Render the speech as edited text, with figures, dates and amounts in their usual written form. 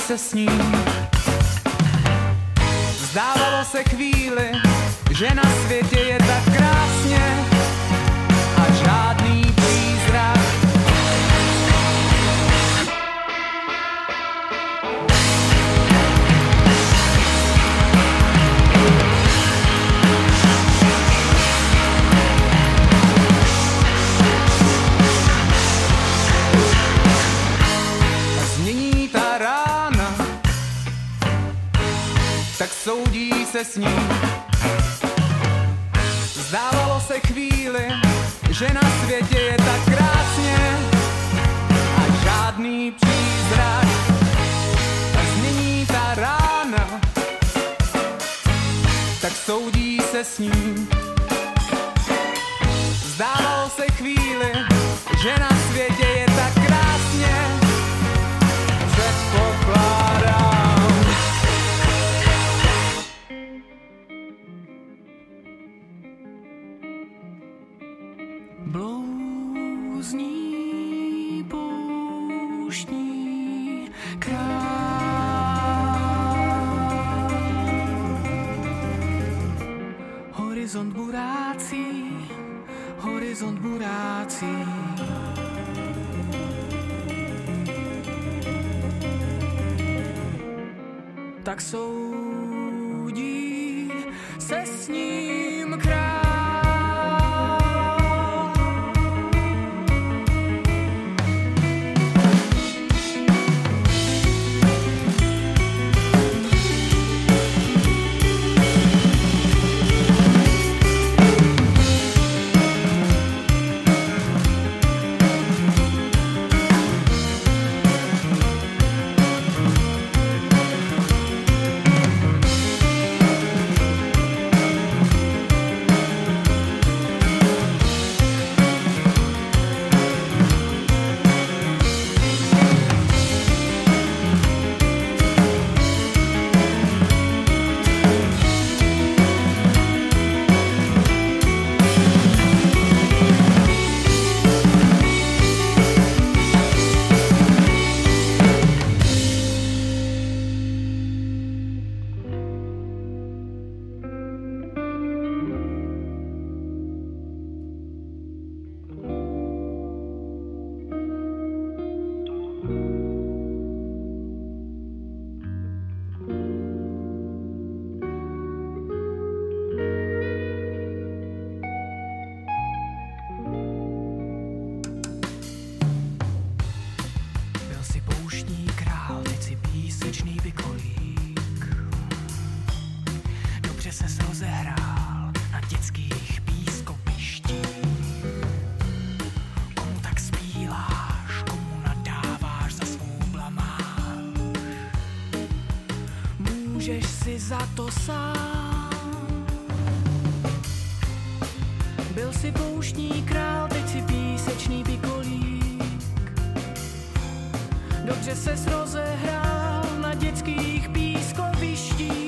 se s ním. Zdávalo se chvíli, že na světě je tak krásně a žádný přízrak. Tak soudí se s ním. Zdávalo se chvíli, že na světě je tak krásně a žádný přízrak. A změní ta rána, tak soudí se s ním. Zdávalo se chvíli, že na světě je tak krásně, předpokládám. Blouzní pouštní král. Horizont burácí. Tak soudí se s ním král. Můžeš si za to sám. Byl si pouštní král, teď si písečný pikolík. Dobře ses rozehrál na dětských pískovištích.